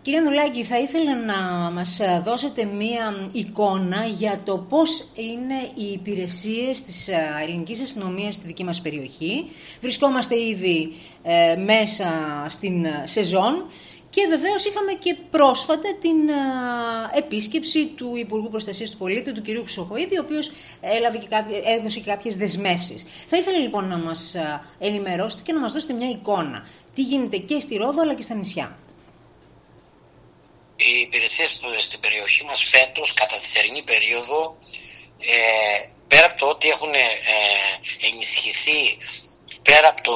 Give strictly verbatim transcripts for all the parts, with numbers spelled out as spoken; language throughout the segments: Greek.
Κύριε Ανδρουλάκη, θα ήθελα να μας δώσετε μία εικόνα για το πώς είναι οι υπηρεσίες της ελληνικής αστυνομίας στη δική μας περιοχή. Βρισκόμαστε ήδη ε, μέσα στην σεζόν και βεβαίως είχαμε και πρόσφατα την ε, επίσκεψη του Υπουργού Προστασίας του Πολίτη, του κ. Χρυσοχοΐδη, ο οποίος έλαβε και κάποιες, έδωσε και κάποιες δεσμεύσεις. Θα ήθελα λοιπόν να μας ενημερώσετε και να μας δώσετε μια εικόνα. Τι γίνεται και στη Ρόδο αλλά και στα νησιά. Οι υπηρεσίες στην περιοχή μας φέτος, κατά τη θερινή περίοδο, ε, πέρα από το ότι έχουν ε, ενισχυθεί, πέρα από το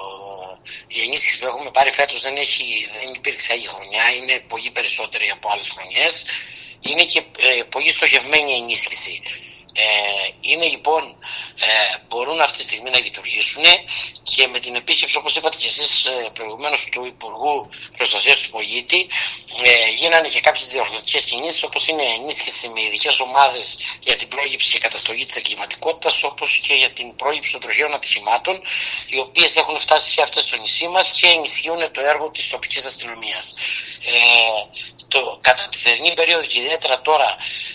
η ενίσχυση που έχουμε πάρει φέτος δεν, έχει, δεν υπήρξε άλλη χρονιά, είναι πολύ περισσότερη από άλλες χρονιές, είναι και ε, πολύ στοχευμένη ενίσχυση. Ε, είναι λοιπόν, ε, μπορούν αυτή τη στιγμή να λειτουργήσουν και με την επίσκεψη, όπως είπατε και εσείς ε, προηγουμένως, του Υπουργού Προστασίας του Πολίτη, ε, γίνανε και κάποιες διορθωτικές κινήσεις, όπως είναι ενίσχυση με ειδικές ομάδες για την πρόληψη και καταστολή της εγκληματικότητας, όπως και για την πρόληψη των τροχαίων ατυχημάτων, οι οποίες έχουν φτάσει και αυτές στο νησί μας και ενισχύουν το έργο της τοπικής αστυνομίας. Ε, το, κατά τη θερινή περίοδο και ιδιαίτερα τώρα,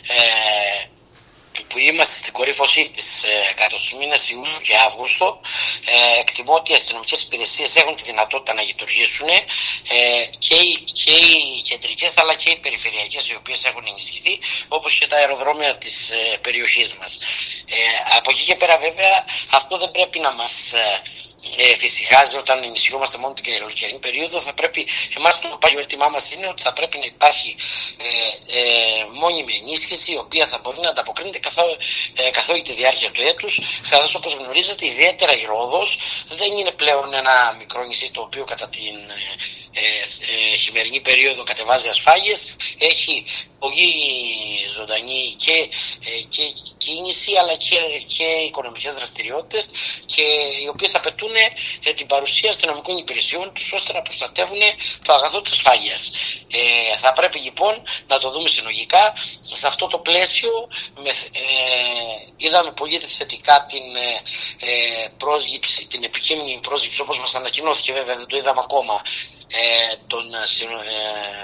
ε, που είμαστε στην κορύφωσή της ε, κατά τους μήνες Ιούνιο και Αύγουστο, ε, εκτιμώ ότι οι αστυνομικές υπηρεσίες έχουν τη δυνατότητα να λειτουργήσουν, ε, και, οι, και οι κεντρικές αλλά και οι περιφερειακές, οι οποίες έχουν ενισχυθεί, όπως και τα αεροδρόμια της ε, περιοχής μας. Ε, από εκεί και πέρα βέβαια αυτό δεν πρέπει να μας ε, Ε, φυσικάζει όταν ενισχυόμαστε μόνο την καλοκαιρινή περίοδο. Θα πρέπει, εμάς το πάγιο αίτημά μας είναι ότι θα πρέπει να υπάρχει ε, ε, μόνιμη ενίσχυση, η οποία θα μπορεί να ανταποκρίνεται καθ' ε, καθ' όλη τη διάρκεια του έτους, καθώς όπως γνωρίζετε ιδιαίτερα η Ρόδος δεν είναι πλέον ένα μικρό νησί το οποίο κατά την ε, ε, χειμερινή περίοδο κατεβάζει ασφάλειες, έχει πολύ ζωντανή και, ε, και κίνηση αλλά και, και οικονομικές δραστηριότητες, και οι οποίες απαιτούν ε, την παρουσία αστυνομικών υπηρεσιών τους ώστε να προστατεύουν το αγαθό της ασφάλειας. Ε, θα πρέπει λοιπόν να το δούμε συνολικά. Σε αυτό το πλαίσιο με, ε, είδαμε πολύ θετικά την ε, πρόσληψη, την επικείμενη πρόσληψη, όπως μας ανακοινώθηκε, βέβαια δεν το είδαμε ακόμα, Ε, των συνο, ε,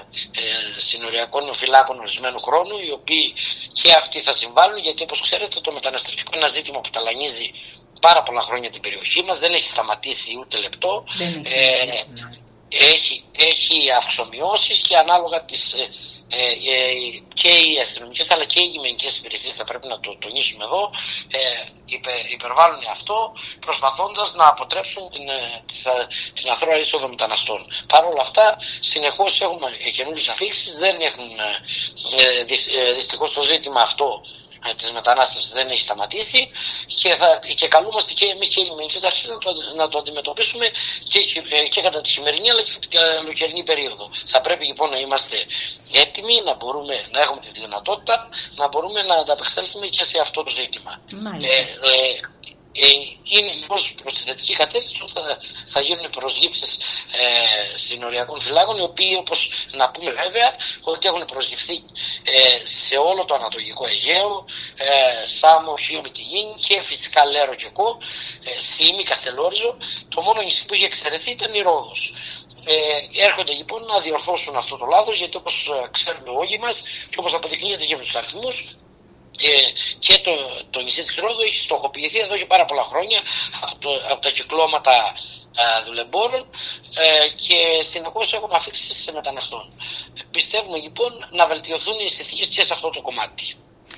ε, συνοριακών φυλάκων ορισμένου χρόνου, οι οποίοι και αυτοί θα συμβάλλουν, γιατί όπως ξέρετε το μεταναστευτικό είναι ένα ζήτημα που ταλανίζει πάρα πολλά χρόνια την περιοχή μας, δεν έχει σταματήσει ούτε λεπτό, ε, έχει, έχει αυξομοιώσεις και ανάλογα τις ε, ε, ε, και οι αστυνομικές αλλά και οι λιμενικές υπηρεσίες, θα πρέπει να το τονίσουμε εδώ, ε, υπε, υπερβάλλουν αυτό προσπαθώντας να αποτρέψουν την, την αθρώα είσοδο μεταναστών. Παρ' όλα αυτά συνεχώς έχουμε καινούριες αφήξεις, δεν έχουν ε, δυ, ε, δυστυχώς το ζήτημα αυτό της μετανάστευσης δεν έχει σταματήσει, και, θα, και καλούμαστε και εμείς και οι λιμενικές αρχές να το, να το αντιμετωπίσουμε και, και κατά τη σημερινή αλλά και την καλοκαιρινή περίοδο. Θα πρέπει λοιπόν να είμαστε έτοιμοι, να μπορούμε να έχουμε τη δυνατότητα να μπορούμε να ανταπεξέλθουμε και σε αυτό το ζήτημα. Ε, ε, Ε, είναι λοιπόν προς τη θετική κατεύθυνση ότι θα, θα γίνουν προσλήψεις ε, συνοριακών φυλάκων, οι οποίοι, όπως να πούμε βέβαια, ότι έχουν προσληφθεί ε, σε όλο το Ανατολικό Αιγαίο, ε, Σάμο, Χίο, Μυτιλήνη και φυσικά Λέρο και Κο, ε, Θήμη, Καστελόριζο. Το μόνο νησί που είχε εξαιρεθεί ήταν η Ρόδος. Ε, έρχονται λοιπόν να διορθώσουν αυτό το λάθος, γιατί όπως ξέρουμε όλοι μας και όπως αποδεικνύεται και με τους αριθμούς, Και, και το, το νησί της Ρόδου έχει στοχοποιηθεί εδώ και πάρα πολλά χρόνια από, το, από τα κυκλώματα α, δουλεμπόρων, ε, και συνεχώς έχουμε αφήξεις μεταναστών. Πιστεύουμε λοιπόν να βελτιωθούν οι συνθήκες και σε αυτό το κομμάτι.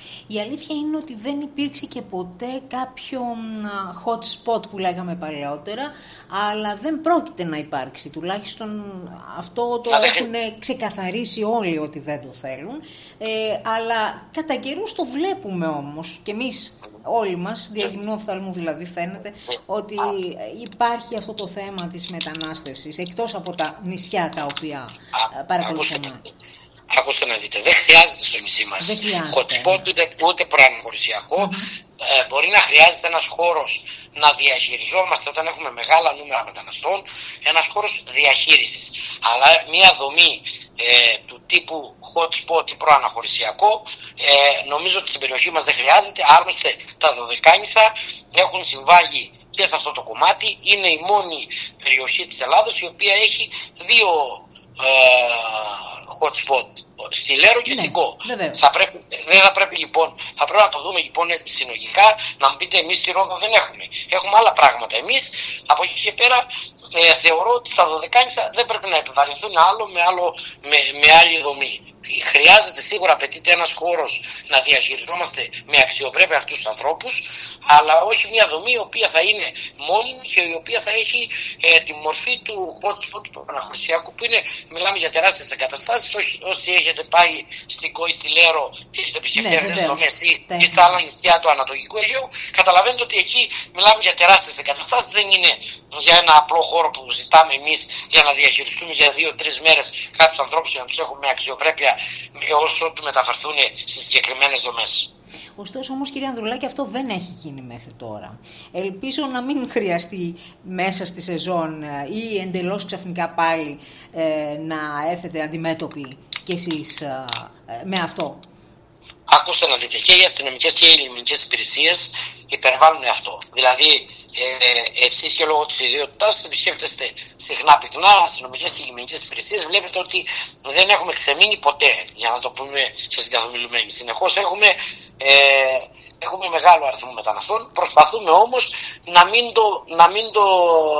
Η αλήθεια είναι ότι δεν υπήρξε και ποτέ κάποιο hot spot που λέγαμε παλαιότερα, αλλά δεν πρόκειται να υπάρξει. Τουλάχιστον αυτό το έχουν ξεκαθαρίσει όλοι ότι δεν το θέλουν. Ε, αλλά κατά καιρούς το βλέπουμε όμως, και εμείς όλοι μας, διαγυμνού οφθαλμού δηλαδή φαίνεται, ότι υπάρχει αυτό το θέμα της μετανάστευσης, εκτός από τα νησιά τα οποία παρακολουθούμε. Ακούστε να δείτε, δεν χρειάζεται στο νησί μας hot spot ούτε, ούτε προαναχωρησιακό. Mm-hmm. Ε, μπορεί να χρειάζεται ένας χώρος να διαχειριζόμαστε όταν έχουμε μεγάλα νούμερα μεταναστών, ένας χώρος διαχείρισης. Αλλά μια δομή ε, του τύπου hot spot ή προαναχωρησιακό ε, νομίζω ότι στην περιοχή μας δεν χρειάζεται. Άλλωστε τα Δωδεκάνησα έχουν συμβάλει και σε αυτό το κομμάτι. Είναι η μόνη περιοχή της Ελλάδος η οποία έχει δύο ε, hot hot spot. Στη Λέρο και ναι, στην Κο. Θα πρέπει, δεν θα πρέπει λοιπόν, θα πρέπει να το δούμε λοιπόν συνολικά, να μου πείτε εμείς στη Ρόδο δεν έχουμε. Έχουμε άλλα πράγματα. Εμείς από εκεί και πέρα ε, θεωρώ ότι στα Δωδεκάνησα δεν πρέπει να επιβαρυνθούν άλλο με, άλλο, με, με άλλη δομή. Χρειάζεται σίγουρα, απαιτείται ένας χώρος να διαχειριζόμαστε με αξιοπρέπεια αυτούς τους ανθρώπους, αλλά όχι μια δομή η οποία θα είναι μόνιμη και η οποία θα έχει ε, τη μορφή του hot spot του Παναχωρησιακού, που είναι, μιλάμε για τεράστιες εγκαταστάσεις. Όσοι, όσοι έχετε πάει στην Κόη, στη Λέρο και έχετε επισκεφτεί αυτές τις δομές ή, ή στα άλλα νησιά του Ανατολικού Αιγαίου, καταλαβαίνετε ότι εκεί μιλάμε για τεράστιες εγκαταστάσεις. Δεν είναι για ένα απλό χώρο που ζητάμε εμείς για να διαχειριστούμε για δύο-τρεις μέρες κάποιους ανθρώπους και να τους έχουμε με αξιοπρέπεια όσο του μεταφερθούν στις συγκεκριμένες δομές. Ωστόσο όμως, κύριε Ανδρουλάκη, αυτό δεν έχει γίνει μέχρι τώρα. Ελπίζω να μην χρειαστεί μέσα στη σεζόν ή εντελώς ξαφνικά πάλι ε, να έρθετε αντιμέτωποι κι εσείς ε, με αυτό. Ακούστε να δείτε, και οι αστυνομικές και οι λιμενικές υπηρεσίες υπερβάλλουν αυτό. Δηλαδή, ε, εσείς και λόγω της ιδιότητάς σας επισκέπτεστε συχνά πυκνά αστυνομικές και λιμενικές υπηρεσίες. Βλέπετε ότι δεν έχουμε ξεμείνει ποτέ, για να το πούμε και συγκαθομιλουμένοι. Συνεχώς έχουμε, ε, έχουμε μεγάλο αριθμό μεταναστών. Προσπαθούμε όμως να μην το, να μην το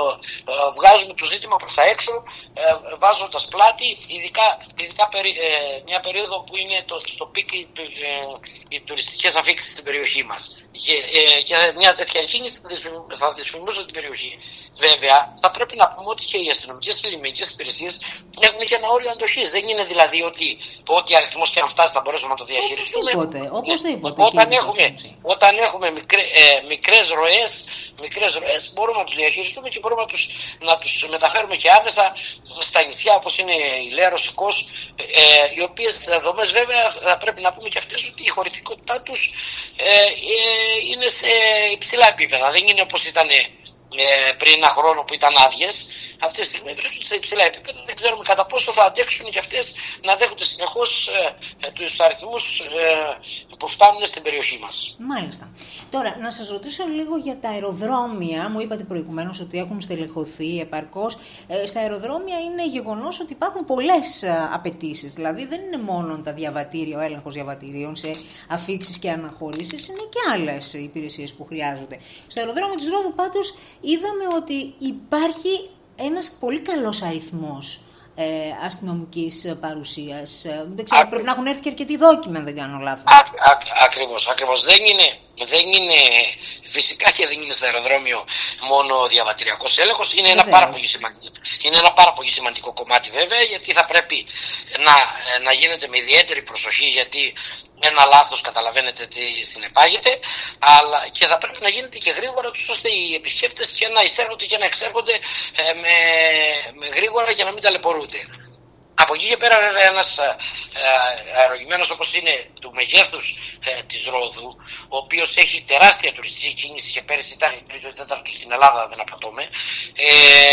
ε, βγάζουμε το ζήτημα προς τα έξω, ε, βάζοντας πλάτη, ειδικά, ειδικά περί, ε, μια περίοδο που είναι το, στο πικ οι, ε, οι τουριστικές αφήξεις στην περιοχή μας. Και, ε, και μια τέτοια κίνηση θα δυσφημούσε την περιοχή. Βέβαια, θα πρέπει να πούμε ότι και οι αστυνομικές και οι λιμενικές υπηρεσίες έχουν και ένα όριο αντοχής. Δεν είναι δηλαδή ότι ό,τι αριθμός και αν φτάσει θα μπορέσουμε να το διαχειριστούμε. Οπωσδήποτε. Όταν έχουμε, όταν έχουμε μικρέ, ε, μικρές ροές, μικρές ροές μπορούμε να τους διαχειριστούμε και μπορούμε να τους, να τους μεταφέρουμε και άμεσα στα νησιά όπως είναι η Λέρος, η Κος, ε, οι οποίες δομές βέβαια θα πρέπει να πούμε και αυτές ότι η χωρητικότητά τους ε, ε, είναι σε υψηλά επίπεδα. Δεν είναι όπως ήταν ε, πριν ένα χρόνο που ήταν άδειες. Αυτές τις στιγμές βρίσκονται σε υψηλά επίπεδα. Δεν ξέρουμε κατά πόσο θα αντέξουν και αυτές να δέχονται συνεχώς ε, ε, τους αριθμούς ε, που φτάνουν στην περιοχή μας. Μάλιστα. Τώρα, να σας ρωτήσω λίγο για τα αεροδρόμια. Μου είπατε προηγουμένως ότι έχουν στελεχωθεί επαρκώς. Ε, στα αεροδρόμια είναι γεγονός ότι υπάρχουν πολλές απαιτήσεις. Δηλαδή, δεν είναι μόνο τα διαβατήρια, ο έλεγχος διαβατηρίων σε αφήξεις και αναχωρήσεις, είναι και άλλες υπηρεσίες που χρειάζονται. Στο αεροδρόμιο της Ρόδου, πάντως, είδαμε ότι υπάρχει ένας πολύ καλός αριθμός ε, αστυνομικής παρουσίας. Δεν ξέρω, Άκρι... πρέπει να έχουν έρθει και αρκετοί δόκιμοι, αν δεν κάνω λάθος. Α, α, ακριβώς, ακριβώς. Δεν είναι, δεν είναι, φυσικά και δεν είναι στο αεροδρόμιο μόνο διαβατηριακός έλεγχος. Είναι ένα, πάρα πολύ σημαντικό, είναι ένα πάρα πολύ σημαντικό κομμάτι βέβαια, γιατί θα πρέπει να, να γίνεται με ιδιαίτερη προσοχή, γιατί ένα λάθος καταλαβαίνετε τι συνεπάγεται, αλλά και θα πρέπει να γίνεται και γρήγορα τους ώστε οι επισκέπτες και να εισέρχονται και να εξέρχονται ε, με, με γρήγορα και να μην ταλαιπωρούνται. Από εκεί και πέρα βέβαια ένας ε, αερογημένος όπως είναι του μεγέθους ε, της Ρόδου, ο οποίος έχει τεράστια τουριστική κίνηση και πέρυσι ήταν η τρίτο ή τέταρτο στην Ελλάδα, δεν απατώμε, ε,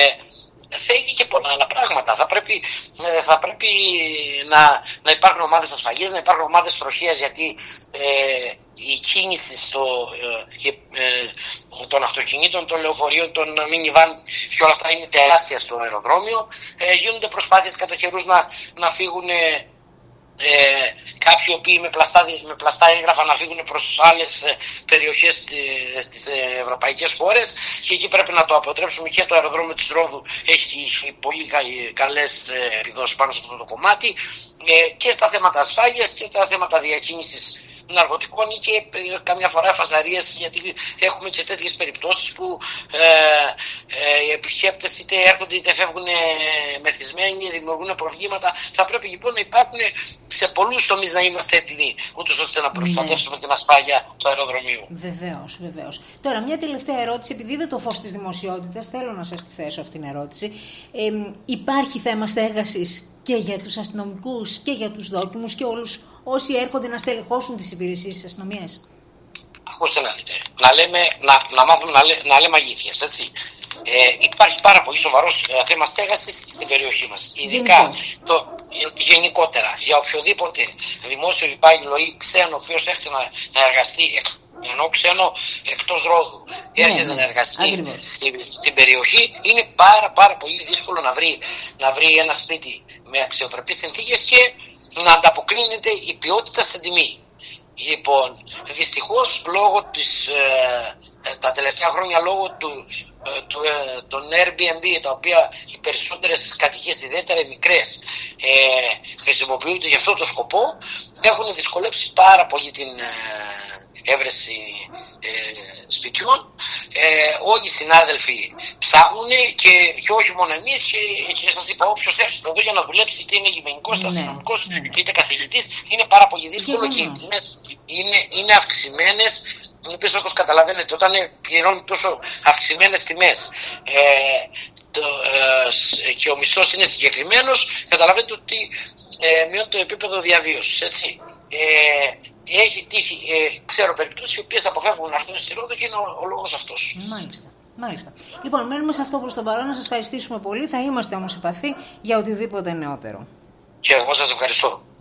θέλει και πολλά άλλα πράγματα. Θα πρέπει, θα πρέπει να, να υπάρχουν ομάδες ασφαλείας, να υπάρχουν ομάδες τροχέας, γιατί ε, η κίνηση στο, ε, ε, των αυτοκινήτων, των λεωφορείων, των μίνιβαν και όλα αυτά είναι τεράστια στο αεροδρόμιο. Ε, γίνονται προσπάθειες κατά καιρούς να, να φύγουν ε, Ε, κάποιοι οποίοι με πλαστά, με πλαστά έγγραφα να φύγουν προς άλλες περιοχές στις ευρωπαϊκές χώρες και εκεί πρέπει να το αποτρέψουμε. Και το αεροδρόμιο της Ρόδου έχει πολύ καλές επιδόσεις πάνω σε αυτό το κομμάτι ε, και στα θέματα ασφάλειας και στα θέματα διακίνησης ναρκωτικών ή και καμιά φορά φασαρίες, γιατί έχουμε και τέτοιες περιπτώσεις που ε, ε, οι επισκέπτες είτε έρχονται είτε φεύγουν μεθυσμένοι, δημιουργούν προβλήματα. Θα πρέπει λοιπόν να υπάρχουν σε πολλούς τομείς να είμαστε έτοιμοι, ούτως ώστε να προστατεύσουμε ναι. την ασφάλεια του αεροδρομίου. Βεβαίως, βεβαίως. Τώρα, μια τελευταία ερώτηση, επειδή είδε το φως της δημοσιότητας, θέλω να σας τη θέσω αυτήν την ερώτηση. Ε, υπάρχει θέμα στέγασης και για τους αστυνομικούς και για τους δόκιμους και όλους όσοι έρχονται να στελεχώσουν τις υπηρεσίες της αστυνομίας? Ακούστε να δείτε, να, λέμε, να, να μάθουμε να, λέ, να λέμε αλήθειες, έτσι. Ε, υπάρχει πάρα πολύ σοβαρός ε, θέμα στέγασης στην περιοχή μας. Ειδικά το, γενικότερα για οποιοδήποτε δημόσιο υπάλληλο ή ξένο ο οποίος έρχεται να, να εργαστεί εκ, ενώ ξένο εκτός Ρόδου έρχεται ναι, ναι, να εργαστεί στη, στην περιοχή, είναι πάρα πάρα πολύ δύσκολο να βρει, να βρει ένα σπίτι με αξιοπρεπείς συνθήκες και να ανταποκρίνεται η ποιότητα στην τιμή. Λοιπόν, δυστυχώς λόγω της, ε, τα τελευταία χρόνια λόγω του, ε, του, ε, των Airbnb, τα οποία οι περισσότερες κατοικίες, ιδιαίτερα οι μικρές, ε, χρησιμοποιούνται για αυτό το σκοπό, έχουν δυσκολέψει πάρα πολύ την ε, έβρεση ε, σπιτιών. Ε, όλοι οι συνάδελφοι ψάχνουν και, και όχι μόνο εμείς, και, και σας είπα, όποιος έρθει εδώ για να δουλέψει, είτε είναι γυμνικός, είτε αστυνομικός, ναι, ναι. είτε καθηγητής, είναι πάρα πολύ δύσκολο και, και οι ναι. τιμές είναι, είναι αυξημένες. Οι οποίες, όπως καταλαβαίνετε, όταν πληρώνουν τόσο αυξημένες τιμές ε, το, ε, και ο μισθός είναι συγκεκριμένος, καταλαβαίνετε ότι ε, μειώνει το επίπεδο διαβίωσης, έτσι. Ε, έχει τύχει, ε, ξέρω περιπτώσεις οι οποίες αποφεύγουν να έρθουν στη Ρόδο και είναι ο, ο λόγος αυτός. Μάλιστα. Μάλιστα. Λοιπόν, μένουμε σε αυτό προς τον παρόν. Να σας ευχαριστήσουμε πολύ. Θα είμαστε όμως σε επαφή για οτιδήποτε νεότερο. Και εγώ σας ευχαριστώ.